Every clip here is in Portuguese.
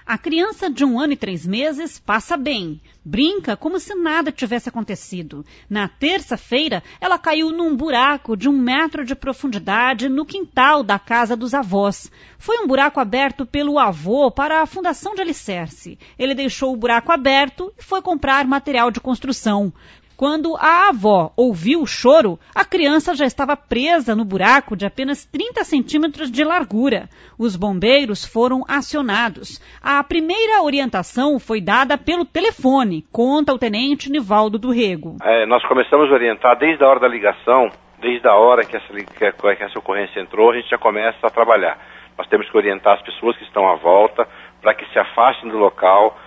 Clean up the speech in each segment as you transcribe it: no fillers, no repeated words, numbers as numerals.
A criança de 1 ano e 3 meses passa bem, brinca como se nada tivesse acontecido. Na terça-feira, ela caiu num buraco de 1 metro de profundidade no quintal da casa dos avós. Foi um buraco aberto pelo avô para a fundação de alicerce. Ele deixou o buraco aberto e foi comprar material de construção. Quando a avó ouviu o choro, a criança já estava presa no buraco de apenas 30 centímetros de largura. Os bombeiros foram acionados. A primeira orientação foi dada pelo telefone, conta o tenente Nivaldo do Rego. Nós começamos a orientar desde a hora da ligação, desde a hora que essa ocorrência entrou, a gente já começa a trabalhar. Nós temos que orientar as pessoas que estão à volta para que se afastem do local,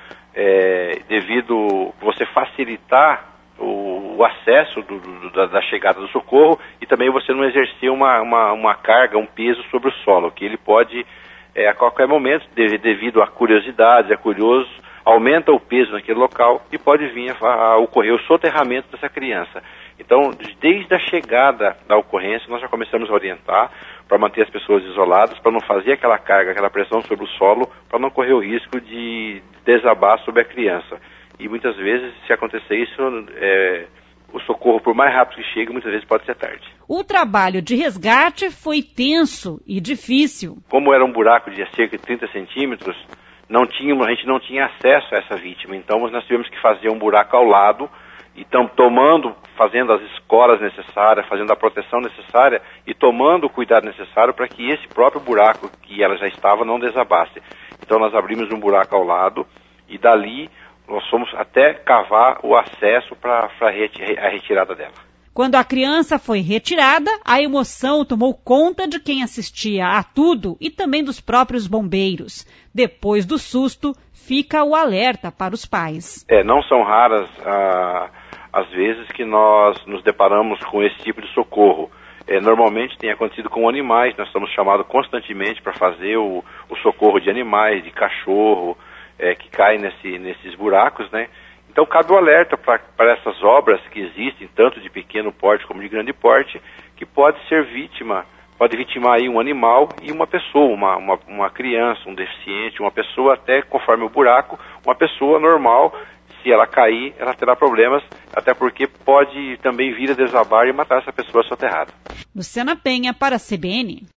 devido você facilitar o acesso da chegada do socorro e também você não exercer uma carga, um peso sobre o solo, que ele pode, a qualquer momento, devido a curiosidades, curioso, aumenta o peso naquele local e pode vir a ocorrer o soterramento dessa criança. Então, desde a chegada da ocorrência, nós já começamos a orientar para manter as pessoas isoladas, para não fazer aquela carga, aquela pressão sobre o solo, para não correr o risco de desabar sobre a criança. E muitas vezes, se acontecer isso, o socorro, por mais rápido que chegue, muitas vezes pode ser tarde. O trabalho de resgate foi tenso e difícil. Como era um buraco de cerca de 30 centímetros, a gente não tinha acesso a essa vítima. Então, nós tivemos que fazer um buraco ao lado, então fazendo as escoras necessárias, fazendo a proteção necessária e tomando o cuidado necessário para que esse próprio buraco que ela já estava não desabasse. Então, nós abrimos um buraco ao lado e dali nós fomos até cavar o acesso para a retirada dela. Quando a criança foi retirada, a emoção tomou conta de quem assistia a tudo e também dos próprios bombeiros. Depois do susto, fica o alerta para os pais. Não são raras as vezes que nós nos deparamos com esse tipo de socorro. Normalmente tem acontecido com animais, nós somos chamados constantemente para fazer o socorro de animais, de cachorro, que caem nesses buracos, né? Então cabe o alerta para essas obras que existem, tanto de pequeno porte como de grande porte, que pode vitimar aí um animal e uma pessoa, uma criança, um deficiente, uma pessoa até conforme o buraco, uma pessoa normal, se ela cair, ela terá problemas, até porque pode também vir a desabar e matar essa pessoa soterrada. Luciana Penha para a CBN.